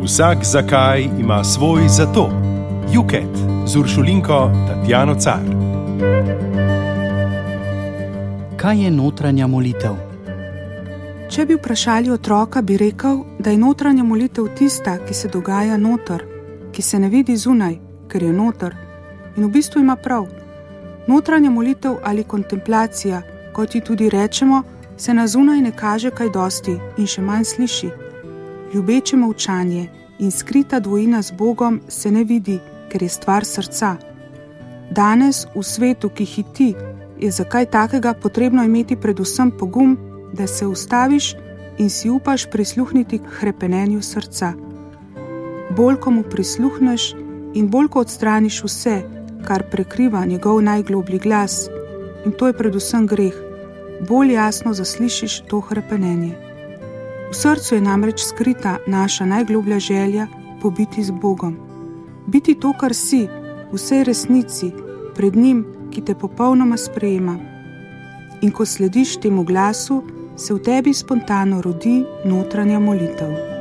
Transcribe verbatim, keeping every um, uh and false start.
Vsak zakaj ima svoj zato. Juket z Uršulinko Tatjano Car. Kaj je notranja molitev? Če bi vprašali otroka, bi rekel, da je notranja molitev tista, ki se dogaja noter, ki se ne vidi zunaj, ker je noter. In v bistvu ima prav. Notranja molitev ali kontemplacija, kot ji tudi rečemo, se na zunaj ne kaže kaj dosti in še manj sliši. Ljubeče molčanje in skrita dvojina z Bogom se ne vidi, ker je stvar srca. Danes v svetu, ki hiti, je za kaj takega potrebno imeti predvsem pogum, da se ustaviš in si upaš prisluhniti k hrepenenju srca. Bolj, ko mu prisluhneš in bolj, ko odstraniš vse, kar prekriva njegov najgloblji glas, in to je predvsem greh, bolj jasno zaslišiš to hrepenenje. V srcu je namreč skrita naša najgloblja želja po biti z Bogom. Biti to, kar si, v vsej resnici, pred njim, ki te popolnoma sprejema. In ko slediš temu glasu, se v tebi spontano rodi notranja molitev.